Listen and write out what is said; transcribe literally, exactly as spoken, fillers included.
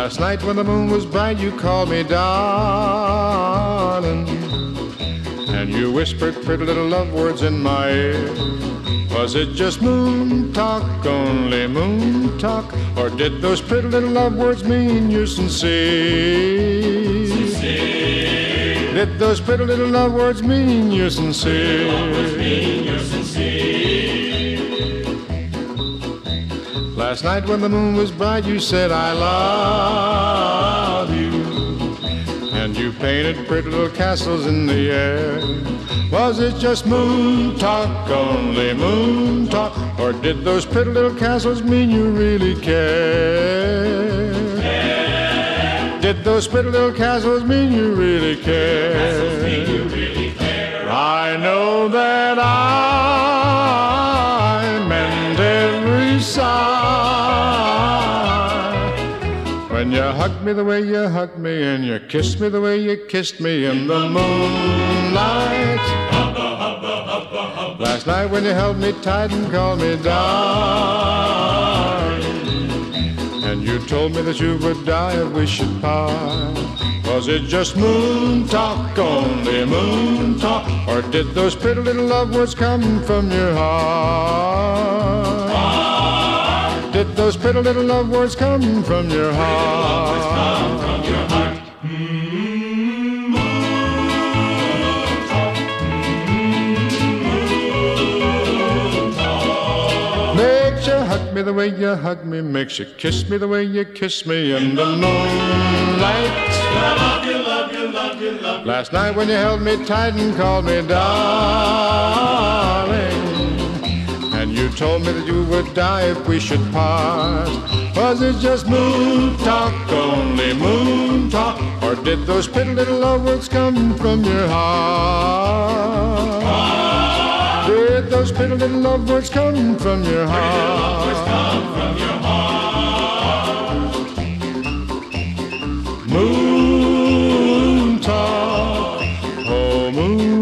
Last night when the moon was bright, you called me darling, and you whispered pretty little love words in my ear. Was it just moon talk, only moon talk, or did those pretty little love words mean you're sincere? Sincere. Did those pretty little love words mean you're sincere? Love words mean you're sincere. Last night when the moon was bright, you said I love you, and you painted pretty little castles in the air. Was it just moon talk, only moon talk, or did those pretty little castles mean you really care? care? Did those pretty little castles mean you really care? Castles mean you really care. I know that I meant every sigh when you hugged me the way you hugged me, and you kissed me the way you kissed me in the moonlight. Last night when you held me tight and called me darling, and you told me that you would die if we should part. Was it just moon talk, only moon talk, or did those pretty little love words come from your heart? heart. Did those pretty little love words come from your heart? Come from your heart. Makes you hug me the way you hug me, makes you kiss me the way you kiss me in the moonlight. I love you, love you, love you, love you. Last night when you held me tight and called me darling, and you told me that you would die if we should part. Was it just moon talk, only moon talk, or did those pretty little love words come from your heart? heart. Did those pretty little love words come from your heart? Pretty little love words come from your heart. Moon talk, oh moon